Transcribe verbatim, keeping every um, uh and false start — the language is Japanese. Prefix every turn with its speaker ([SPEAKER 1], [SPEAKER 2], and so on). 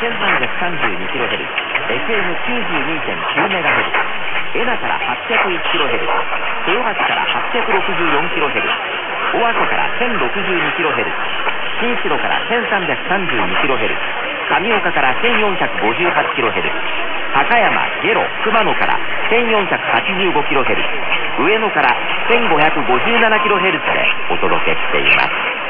[SPEAKER 1] せんさんびゃくさんじゅうにキロヘルツ、エフエムきゅうじゅうにてんきゅうメガヘルツ、エナからはっぴゃくいちキロヘルツ、豊橋からはっぴゃくろくじゅうよんキロヘルツ、尾鷲からせんろくじゅうにキロヘルツ、新城からせんさんびゃくさんじゅうにキロヘルツ、上岡からせんよんひゃくごじゅうはちキロヘルツ、高山、下呂、熊野からせんよんひゃくはちじゅうごキロヘルツ、上野からせんごひゃくごじゅうななキロヘルツでお届けしています。